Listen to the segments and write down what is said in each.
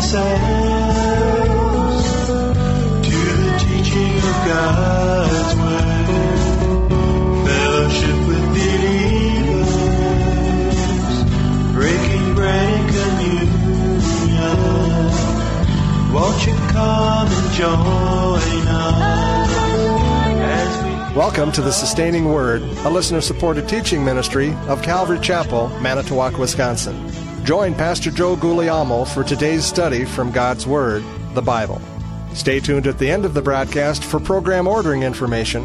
ourselves to the teaching of God's Word, fellowship with believers, breaking bread and communion. Won't you come and join us as we... Welcome to the Sustaining Word, a listener-supported teaching ministry of Calvary Chapel, Manitowoc, Wisconsin. Join Pastor Joe Guglielmo for today's study from God's Word, the Bible. Stay tuned at the end of the broadcast for program ordering information.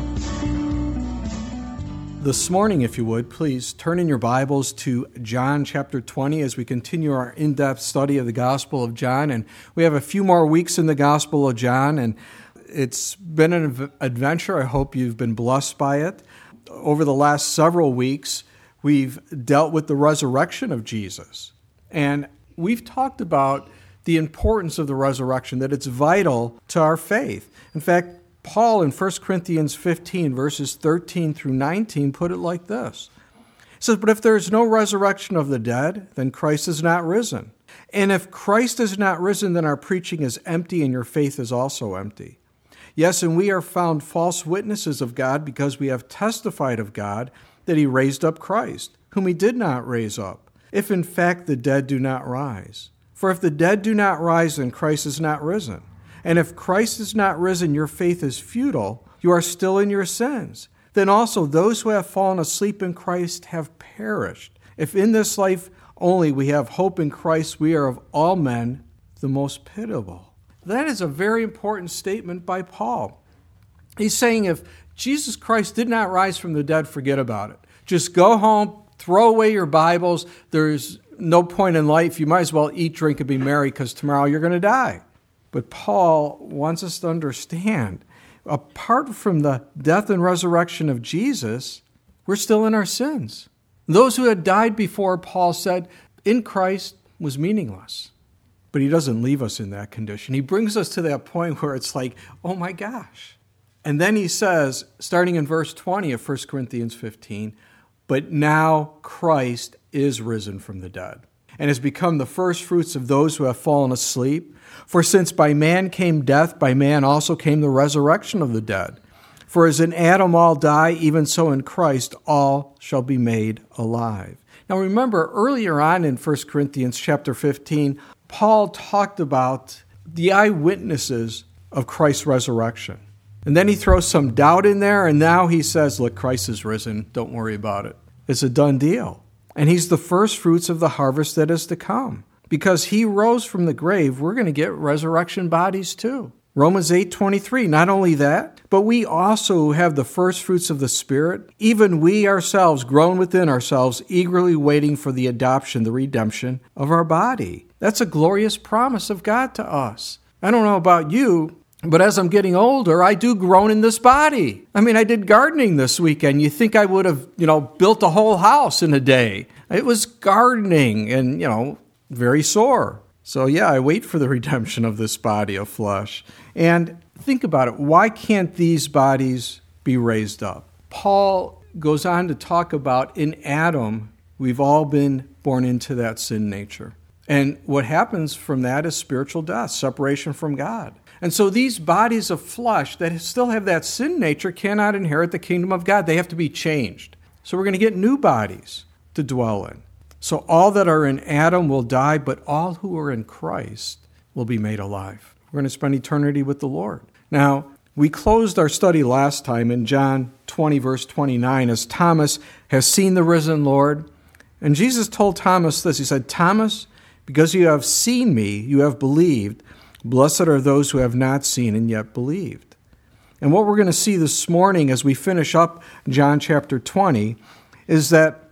This morning, if you would, please turn in your Bibles to John chapter 20 as we continue our in-depth study of the Gospel of John. And we have a few more weeks in the Gospel of John, and it's been an adventure. I hope you've been blessed by it. Over the last several weeks, we've dealt with the resurrection of Jesus. And we've talked about the importance of the resurrection, that it's vital to our faith. In fact, Paul in 1 Corinthians 15, verses 13 through 19, put it like this. He says, "But if there is no resurrection of the dead, then Christ is not risen. And if Christ is not risen, then our preaching is empty and your faith is also empty. Yes, and we are found false witnesses of God because we have testified of God that he raised up Christ, whom he did not raise up, if in fact the dead do not rise. For if the dead do not rise, then Christ is not risen. And if Christ is not risen, your faith is futile. You are still in your sins. Then also those who have fallen asleep in Christ have perished. If in this life only we have hope in Christ, we are of all men the most pitiable." That is a very important statement by Paul. He's saying if Jesus Christ did not rise from the dead, forget about it. Just go home, throw away your Bibles. There's no point in life. You might as well eat, drink, and be merry because tomorrow you're going to die. But Paul wants us to understand, apart from the death and resurrection of Jesus, we're still in our sins. Those who had died before, Paul said, in Christ was meaningless. But he doesn't leave us in that condition. He brings us to that point where it's like, oh my gosh. And then he says, starting in verse 20 of 1 Corinthians 15, "But now Christ is risen from the dead, and has become the first fruits of those who have fallen asleep. For since by man came death, by man also came the resurrection of the dead. For as in Adam all die, even so in Christ all shall be made alive." Now remember, earlier on in 1 Corinthians chapter 15, Paul talked about the eyewitnesses of Christ's resurrection. And then he throws some doubt in there, and now he says, look, Christ is risen. Don't worry about it. It's a done deal. And he's the first fruits of the harvest that is to come. Because he rose from the grave, we're going to get resurrection bodies too. Romans 8:23, not only that, but we also have the first fruits of the Spirit, even we ourselves, grown within ourselves, eagerly waiting for the adoption, the redemption of our body. That's a glorious promise of God to us. I don't know about you, but as I'm getting older, I do groan in this body. I mean, I did gardening this weekend. You think I would have, built a whole house in a day. It was gardening and, very sore. So I wait for the redemption of this body of flesh. And think about it. Why can't these bodies be raised up? Paul goes on to talk about in Adam, we've all been born into that sin nature. And what happens from that is spiritual death, separation from God. And so these bodies of flesh that still have that sin nature cannot inherit the kingdom of God. They have to be changed. So we're going to get new bodies to dwell in. So all that are in Adam will die, but all who are in Christ will be made alive. We're going to spend eternity with the Lord. Now, we closed our study last time in John 20, verse 29, as Thomas has seen the risen Lord. And Jesus told Thomas this. He said, "Thomas, because you have seen me, you have believed. Blessed are those who have not seen and yet believed." And what we're going to see this morning as we finish up John chapter 20 is that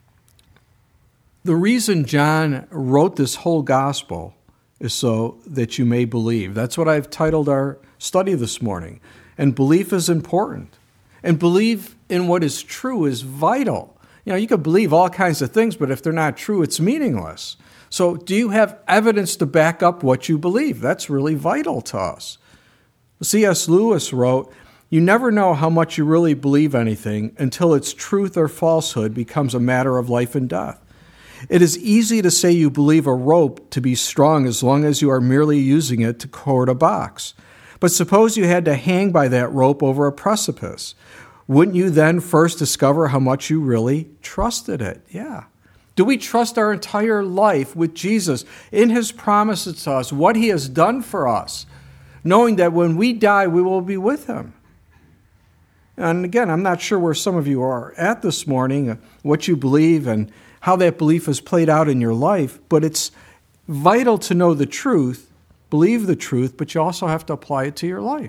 the reason John wrote this whole gospel is so that you may believe. That's what I've titled our study this morning. And belief is important. And belief in what is true is vital. You can believe all kinds of things, but if they're not true, it's meaningless. So do you have evidence to back up what you believe? That's really vital to us. C.S. Lewis wrote, "You never know how much you really believe anything until its truth or falsehood becomes a matter of life and death. It is easy to say you believe a rope to be strong as long as you are merely using it to cord a box. But suppose you had to hang by that rope over a precipice. Wouldn't you then first discover how much you really trusted it? Yeah. Do we trust our entire life with Jesus in his promises to us, what he has done for us, knowing that when we die, we will be with him? And again, I'm not sure where some of you are at this morning, what you believe and how that belief has played out in your life, but it's vital to know the truth, believe the truth, but you also have to apply it to your life.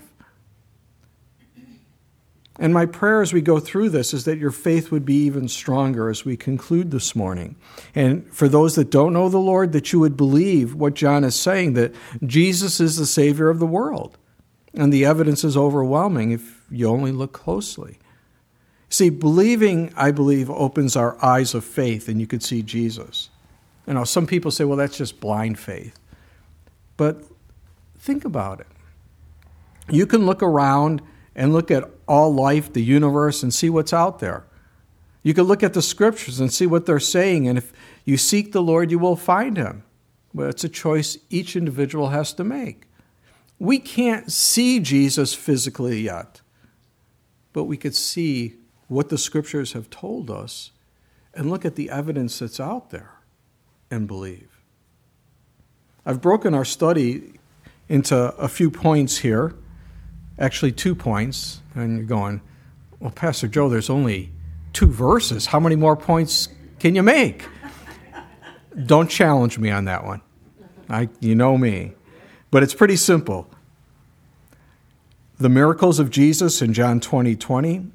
And my prayer as we go through this is that your faith would be even stronger as we conclude this morning. And for those that don't know the Lord, that you would believe what John is saying, that Jesus is the Savior of the world. And the evidence is overwhelming if you only look closely. See, believing, I believe, opens our eyes of faith, and you could see Jesus. You know, some people say, well, that's just blind faith. But think about it. You can look around and look at all life, the universe, and see what's out there. You can look at the scriptures and see what they're saying, and if you seek the Lord, you will find him. But it's a choice each individual has to make. We can't see Jesus physically yet, but we could see what the scriptures have told us and look at the evidence that's out there and believe. I've broken our study into a few points here. Actually, 2 points, and you're going, well, Pastor Joe, there's only 2 verses. How many more points can you make? Don't challenge me on that one. You know me. But it's pretty simple. The miracles of Jesus in John 20:30,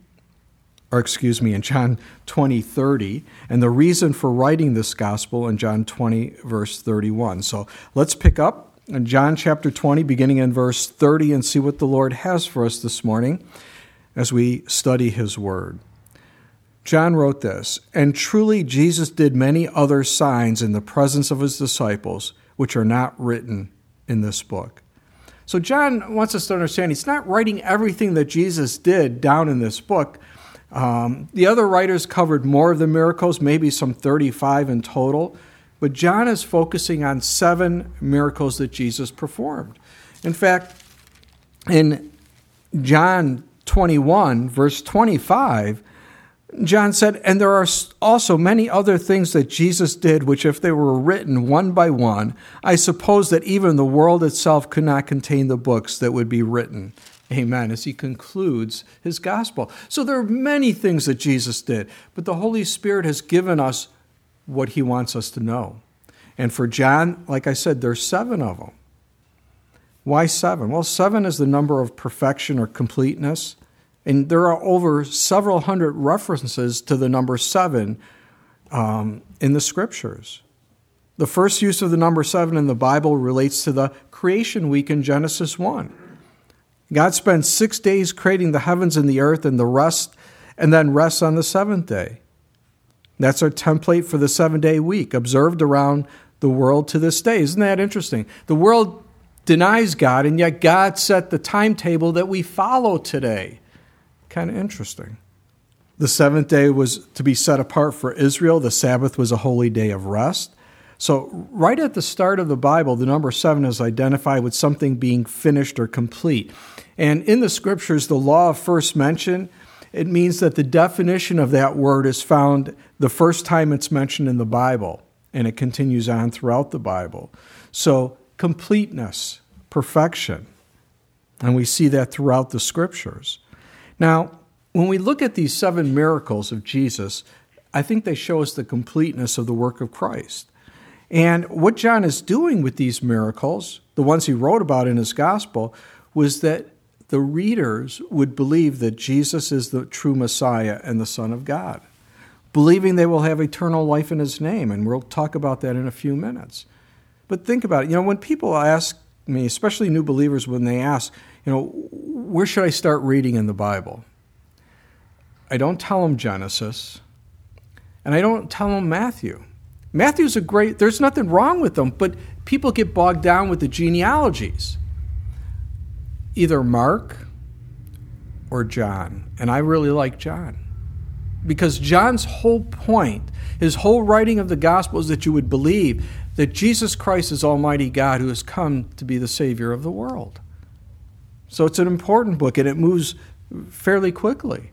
and the reason for writing this gospel in John 20, verse 31. So let's pick up in John chapter 20, beginning in verse 30, and see what the Lord has for us this morning as we study his word. John wrote this, "And truly Jesus did many other signs in the presence of his disciples, which are not written in this book." So John wants us to understand he's not writing everything that Jesus did down in this book. The other writers covered more of the miracles, maybe some 35 in total. But John is focusing on 7 miracles that Jesus performed. In fact, in John 21, verse 25, John said, "And there are also many other things that Jesus did, which if they were written one by one, I suppose that even the world itself could not contain the books that would be written." Amen, as he concludes his gospel. So there are many things that Jesus did, but the Holy Spirit has given us what he wants us to know. And for John, like I said, there's 7 of them. Why 7? Well, 7 is the number of perfection or completeness. And there are over several hundred references to the number 7 in the scriptures. The first use of the number 7 in the Bible relates to the creation week in Genesis 1. God spent 6 days creating the heavens and the earth and then rests on the 7th day. That's our template for the 7-day week, observed around the world to this day. Isn't that interesting? The world denies God, and yet God set the timetable that we follow today. Kind of interesting. The 7th day was to be set apart for Israel. The Sabbath was a holy day of rest. So right at the start of the Bible, the number 7 is identified with something being finished or complete. And in the scriptures, the law of first mention, it means that the definition of that word is found the first time it's mentioned in the Bible, and it continues on throughout the Bible. So completeness, perfection, and we see that throughout the scriptures. Now, when we look at these 7 miracles of Jesus, I think they show us the completeness of the work of Christ. And what John is doing with these miracles, the ones he wrote about in his gospel, was that the readers would believe that Jesus is the true Messiah and the Son of God, believing they will have eternal life in his name, and we'll talk about that in a few minutes. But think about it. When people ask me, especially new believers, when they ask, where should I start reading in the Bible? I don't tell them Genesis, and I don't tell them Matthew. Matthew's there's nothing wrong with them, but people get bogged down with the genealogies. Either Mark or John, and I really like John. Because John's whole point, his whole writing of the gospel is that you would believe that Jesus Christ is Almighty God who has come to be the Savior of the world. So it's an important book, and it moves fairly quickly.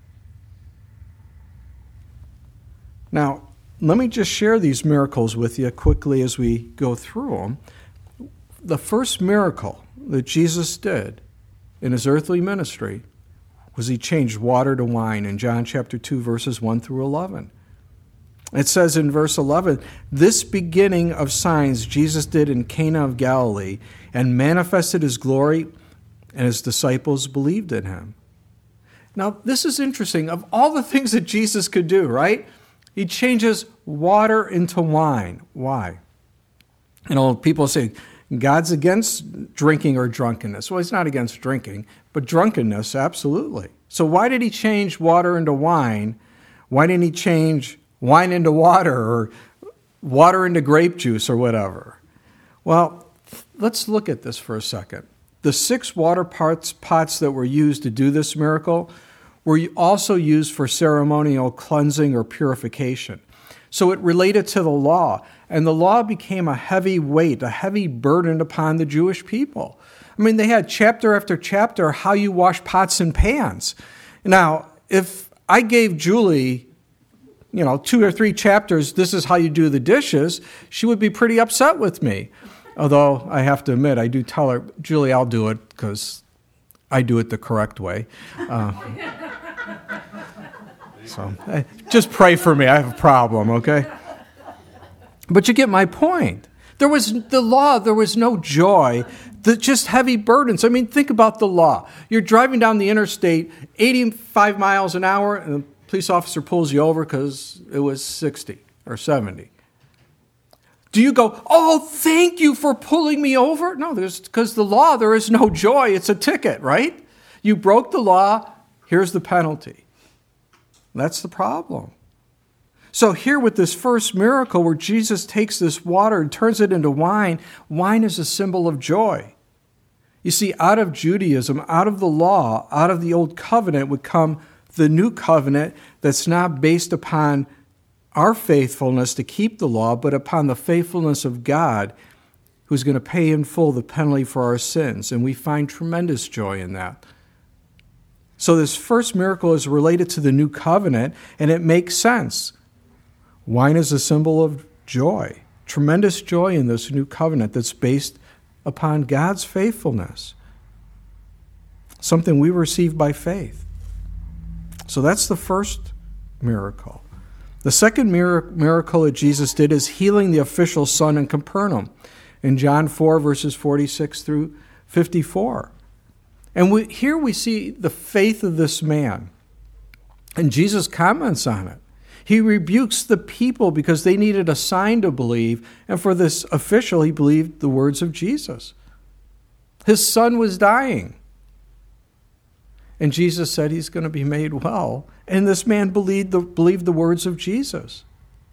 Now, let me just share these miracles with you quickly as we go through them. The first miracle that Jesus did in his earthly ministry was he changed water to wine in John chapter 2, verses 1 through 11. It says in verse 11, "This beginning of signs Jesus did in Cana of Galilee and manifested his glory, and his disciples believed in him." Now, this is interesting. Of all the things that Jesus could do, right? He changes water into wine. Why? You know, people say, God's against drinking or drunkenness. Well, he's not against drinking, but drunkenness, absolutely. So why did he change water into wine? Why didn't he change wine into water or water into grape juice or whatever? Well, let's look at this for a second. The 6 water pots that were used to do this miracle were also used for ceremonial cleansing or purification. So it related to the law, and the law became a heavy weight, a heavy burden upon the Jewish people. I mean, they had chapter after chapter how you wash pots and pans. Now, if I gave Julie, 2 or 3 chapters, this is how you do the dishes, she would be pretty upset with me. Although I have to admit, I do tell her, Julie, I'll do it because I do it the correct way. So just pray for me. I have a problem, okay? But you get my point. There was the law. There was no joy. Just heavy burdens. I mean, think about the law. You're driving down the interstate 85 miles an hour, and the police officer pulls you over because it was 60 or 70. Do you go, oh, thank you for pulling me over? No, because the law, there is no joy. It's a ticket, right? You broke the law. Here's the penalty. That's the problem. So here with this first miracle where Jesus takes this water and turns it into wine, wine is a symbol of joy. You see, out of Judaism, out of the law, out of the old covenant would come the new covenant that's not based upon our faithfulness to keep the law, but upon the faithfulness of God, who's going to pay in full the penalty for our sins. And we find tremendous joy in that. So this first miracle is related to the new covenant, and it makes sense. Wine is a symbol of joy, tremendous joy in this new covenant that's based upon God's faithfulness, something we receive by faith. So that's the first miracle. The second miracle that Jesus did is healing the official son in Capernaum in John 4, verses 46 through 54. And here we see the faith of this man. And Jesus comments on it. He rebukes the people because they needed a sign to believe. And for this official, he believed the words of Jesus. His son was dying. And Jesus said he's going to be made well. And this man believed the words of Jesus.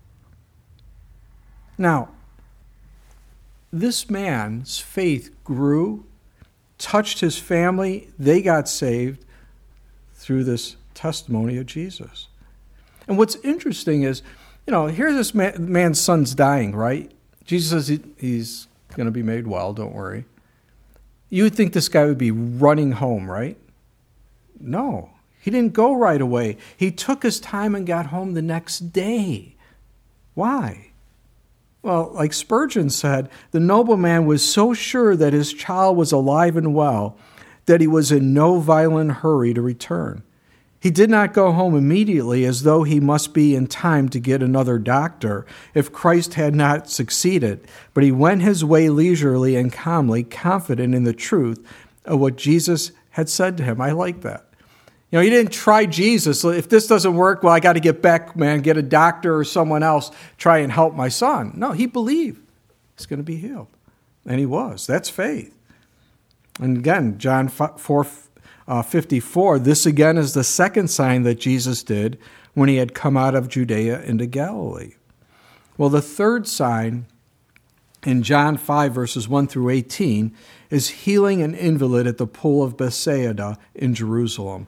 Now, this man's faith grew, touched his family. They got saved through this testimony of Jesus. And what's interesting is, here's this man's son's dying, right? Jesus says he's going to be made well, don't worry. You would think this guy would be running home, right? No, he didn't go right away. He took his time and got home the next day. Why? Well, like Spurgeon said, the nobleman was so sure that his child was alive and well that he was in no violent hurry to return. He did not go home immediately as though he must be in time to get another doctor if Christ had not succeeded, but he went his way leisurely and calmly, confident in the truth of what Jesus had said to him. I like that. He didn't try Jesus. If this doesn't work, well, I got to get back, man, get a doctor or someone else, try and help my son. No, he believed he's going to be healed. And he was. That's faith. And again, John 4:54, this again is the second sign that Jesus did when he had come out of Judea into Galilee. Well, the third sign in John 5, verses 1 through 18, is healing an invalid at the pool of Bethsaida in Jerusalem.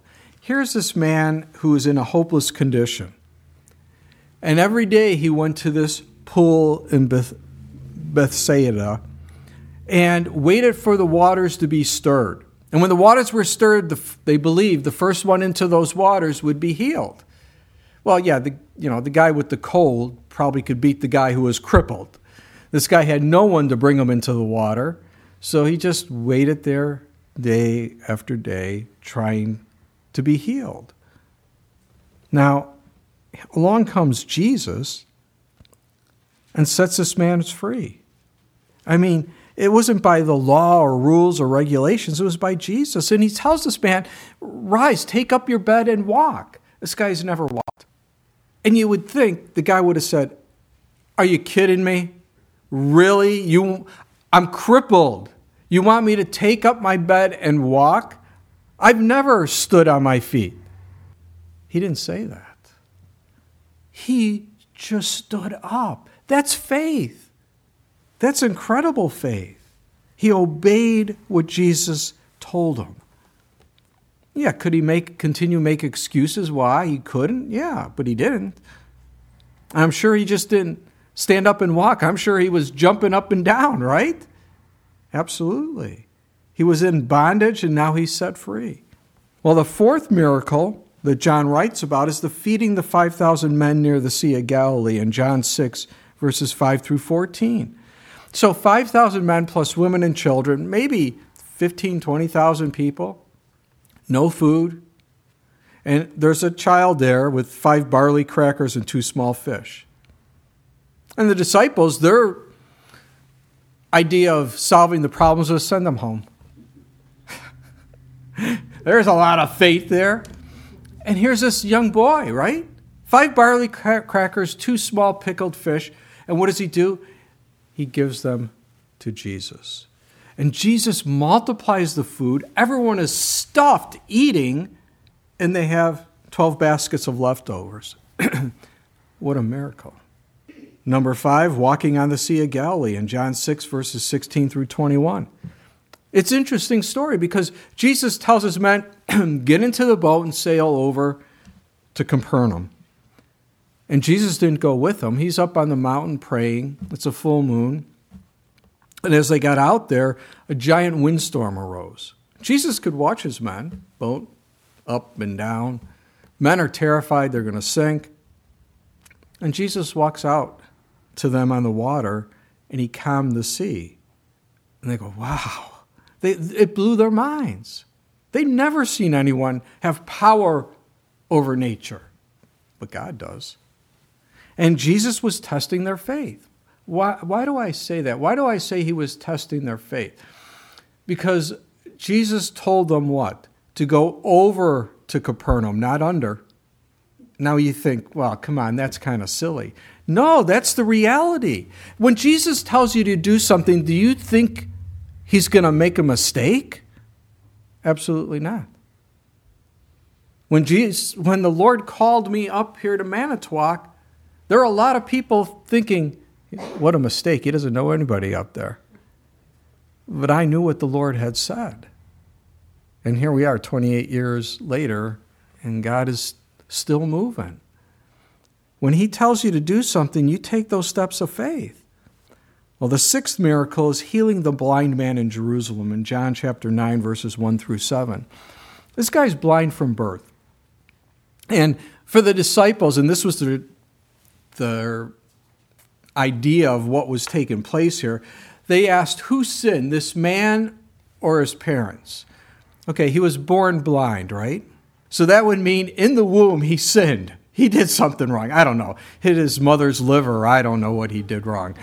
Here's this man who is in a hopeless condition. And every day he went to this pool in Bethsaida and waited for the waters to be stirred. And when the waters were stirred, they believed the first one into those waters would be healed. Well, yeah, the guy with the cold probably could beat the guy who was crippled. This guy had no one to bring him into the water, so he just waited there day after day trying to be healed. Now, along comes Jesus and sets this man free. I mean, it wasn't by the law or rules or regulations. It was by Jesus. And he tells this man, rise, take up your bed and walk. This guy's never walked. And you would think the guy would have said, are you kidding me? Really? I'm crippled. You want me to take up my bed and walk? I've never stood on my feet. He didn't say that. He just stood up. That's faith. That's incredible faith. He obeyed what Jesus told him. Yeah, could he continue to make excuses why he couldn't? Yeah, but he didn't. I'm sure he just didn't stand up and walk. I'm sure he was jumping up and down, right? Absolutely. He was in bondage and now he's set free. Well, the fourth miracle that John writes about is the feeding the 5,000 men near the Sea of Galilee in John 6, verses 5 through 14. So 5,000 men plus women and children, maybe 15,000, 20,000 people, no food. And there's a child there with 5 barley crackers and 2 small fish. And the disciples, their idea of solving the problems was send them home. There's a lot of faith there. And here's this young boy, right? 5 barley crackers, 2 small pickled fish. And what does he do? He gives them to Jesus. And Jesus multiplies the food. Everyone is stuffed eating, and they have 12 baskets of leftovers. What a miracle. Number 5, walking on the Sea of Galilee in John 6, verses 16 through 21. It's an interesting story because Jesus tells his men, get into the boat and sail over to Capernaum. And Jesus didn't go with them. He's up on the mountain praying. It's a full moon. And as they got out there, a giant windstorm arose. Jesus could watch his men, boat up and down. Men are terrified they're going to sink. And Jesus walks out to them on the water, and he calmed the sea. And they go, wow. It blew their minds. They'd never seen anyone have power over nature. But God does. And Jesus was testing their faith. Why do I say that? Why do I say he was testing their faith? Because Jesus told them what? To go over to Capernaum, not under. Now you think, well, come on, that's kind of silly. No, that's the reality. When Jesus tells you to do something, do you think he's going to make a mistake? Absolutely not. When the Lord called me up here to Manitowoc, there are a lot of people thinking, what a mistake. He doesn't know anybody up there. But I knew what the Lord had said. And here we are 28 years later, and God is still moving. When he tells you to do something, you take those steps of faith. Well, the 6th miracle is healing the blind man in Jerusalem in John chapter 9, verses 1 through 7. This guy's blind from birth. And for the disciples, and this was their idea of what was taking place here, they asked, who sinned, this man or his parents? Okay, he was born blind, right? So that would mean in the womb he sinned. He did something wrong. I don't know. Hit his mother's liver. I don't know what he did wrong.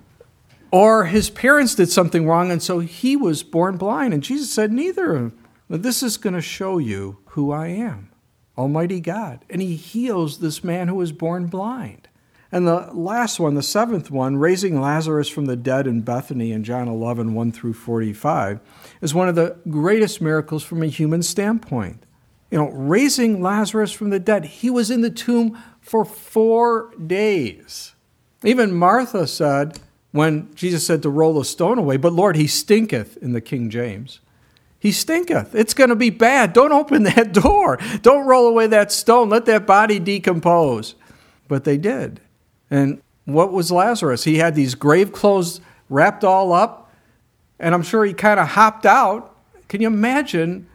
Or his parents did something wrong, and so he was born blind. And Jesus said, neither. This is going to show you who I am, Almighty God. And he heals this man who was born blind. And the last one, the 7th one, raising Lazarus from the dead in Bethany in John 11, 1 through 45, is one of the greatest miracles from a human standpoint. You know, raising Lazarus from the dead. He was in the tomb for 4 days. Even Martha said, when Jesus said to roll the stone away, but Lord, he stinketh, in the King James. He stinketh. It's going to be bad. Don't open that door. Don't roll away that stone. Let that body decompose. But they did. And what was Lazarus? He had these grave clothes wrapped all up, and I'm sure he kind of hopped out. Can you imagine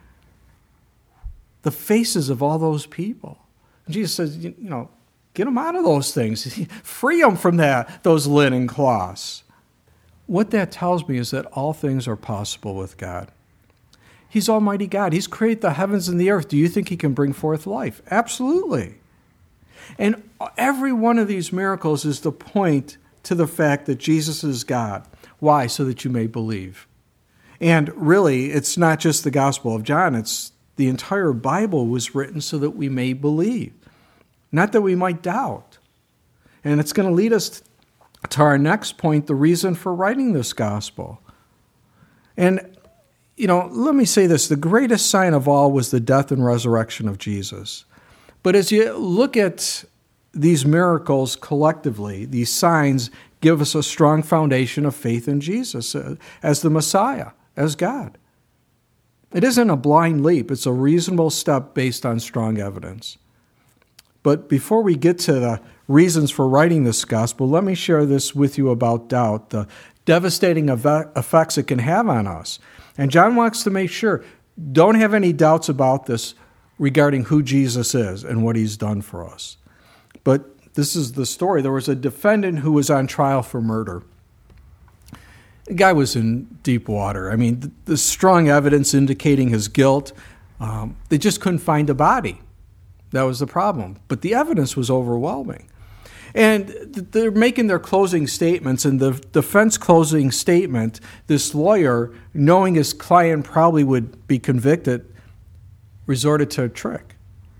the faces of all those people? And Jesus says, get them out of those things. Free them from those linen cloths. What that tells me is that all things are possible with God. He's Almighty God. He's created the heavens and the earth. Do you think he can bring forth life? Absolutely. And every one of these miracles is to point to the fact that Jesus is God. Why? So that you may believe. And really, it's not just the Gospel of John. It's the entire Bible was written so that we may believe, not that we might doubt. And it's going to lead us to our next point, the reason for writing this gospel. And, let me say this. The greatest sign of all was the death and resurrection of Jesus. But as you look at these miracles collectively, these signs give us a strong foundation of faith in Jesus as the Messiah, as God. It isn't a blind leap. It's a reasonable step based on strong evidence. But before we get to the reasons for writing this gospel, let me share this with you about doubt, the devastating effects it can have on us. And John wants to make sure, don't have any doubts about this regarding who Jesus is and what he's done for us. But this is the story. There was a defendant who was on trial for murder. The guy was in deep water. I mean, the strong evidence indicating his guilt, they just couldn't find a body. That was the problem. But the evidence was overwhelming. And they're making their closing statements. And the defense closing statement, this lawyer, knowing his client probably would be convicted, resorted to a trick.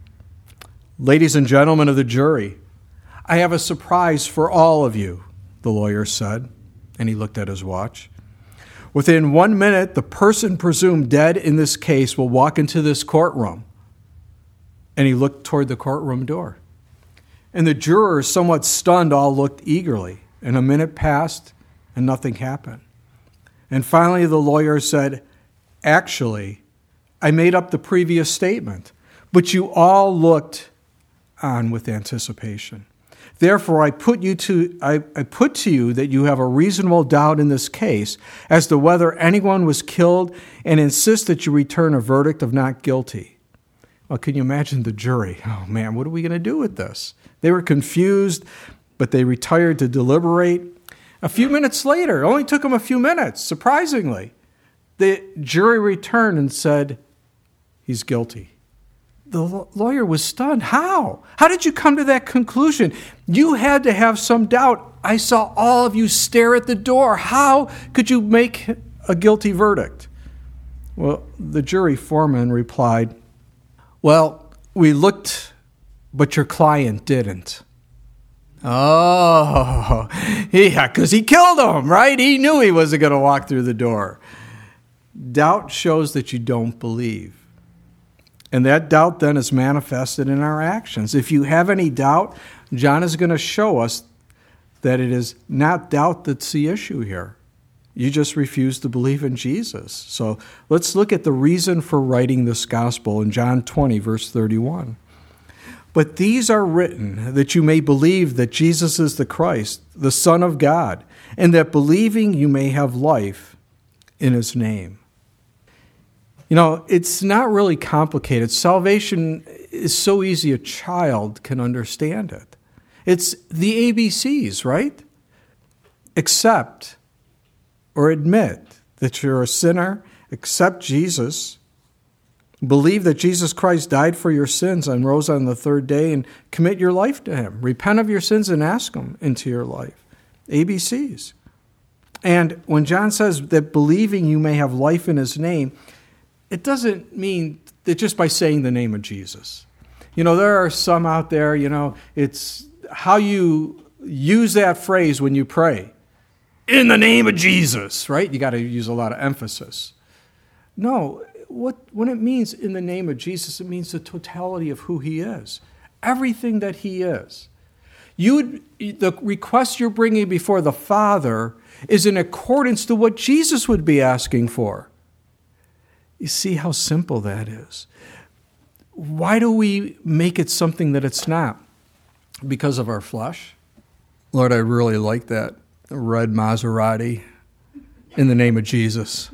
Ladies and gentlemen of the jury, I have a surprise for all of you, the lawyer said. And he looked at his watch. Within 1 minute, the person presumed dead in this case will walk into this courtroom. And he looked toward the courtroom door. And the jurors, somewhat stunned, all looked eagerly. And a minute passed, and nothing happened. And finally, the lawyer said, actually, I made up the previous statement, but you all looked on with anticipation. Therefore, I put to you that you have a reasonable doubt in this case as to whether anyone was killed, and insist that you return a verdict of not guilty. Well, can you imagine the jury? Oh, man, what are we going to do with this? They were confused, but they retired to deliberate. A few minutes later, it only took them a few minutes, surprisingly, the jury returned and said, he's guilty. The lawyer was stunned. How? How did you come to that conclusion? You had to have some doubt. I saw all of you stare at the door. How could you make a guilty verdict? Well, the jury foreman replied, well, we looked, but your client didn't. Oh, yeah, because he killed him, right? He knew he wasn't going to walk through the door. Doubt shows that you don't believe. And that doubt then is manifested in our actions. If you have any doubt, John is going to show us that it is not doubt that's the issue here. You just refuse to believe in Jesus. So let's look at the reason for writing this gospel in John 20, verse 31. But these are written that you may believe that Jesus is the Christ, the Son of God, and that believing you may have life in his name. It's not really complicated. Salvation is so easy a child can understand it. It's the ABCs, right? Accept or admit that you're a sinner, accept Jesus, believe that Jesus Christ died for your sins and rose on the third day, and commit your life to him. Repent of your sins and ask him into your life. ABCs. And when John says that believing you may have life in his name, it doesn't mean that just by saying the name of Jesus. There are some out there, it's how you use that phrase when you pray. In the name of Jesus, right? You got to use a lot of emphasis. No, when it means in the name of Jesus, it means the totality of who he is. Everything that he is. The request you're bringing before the Father is in accordance to what Jesus would be asking for. You see how simple that is. Why do we make it something that it's not? Because of our flesh? Lord, I really like that red Maserati in the name of Jesus.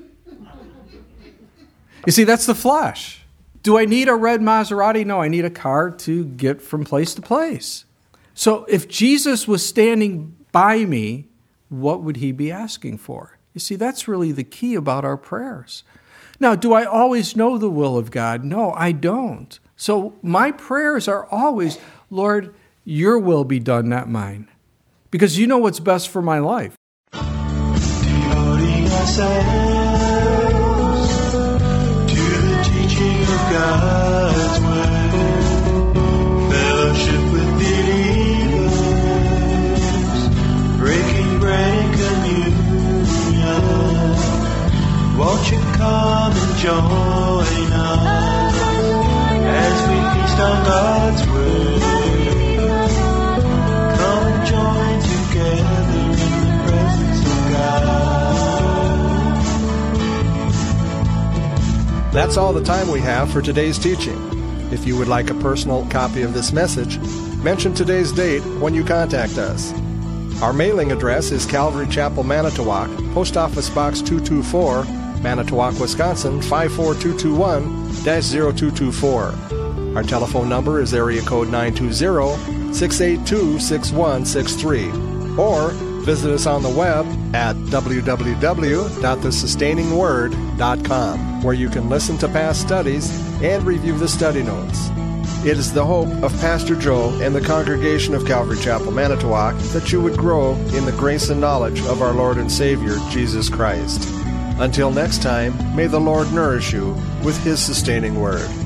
You see, that's the flesh. Do I need a red Maserati? No, I need a car to get from place to place. So if Jesus was standing by me, what would he be asking for? You see, that's really the key about our prayers. Now, do I always know the will of God? No, I don't. So my prayers are always, Lord, your will be done, not mine. Because you know what's best for my life. Devoting ourselves to the teaching of God's word, fellowship with believers, breaking bread and communion. Won't you come and join us as we feast on God's word? Come and join together in the presence of God. That's all the time we have for today's teaching. If you would like a personal copy of this message, mention today's date when you contact us. Our mailing address is Calvary Chapel, Manitowoc, Post Office Box 224, Manitowoc, Wisconsin 54221-0224. Our telephone number is area code 920-682-6163. Or visit us on the web at www.thesustainingsword.com, where you can listen to past studies and review the study notes. It is the hope of Pastor Joe and the congregation of Calvary Chapel, Manitowoc, that you would grow in the grace and knowledge of our Lord and Savior, Jesus Christ. Until next time, may the Lord nourish you with His sustaining word.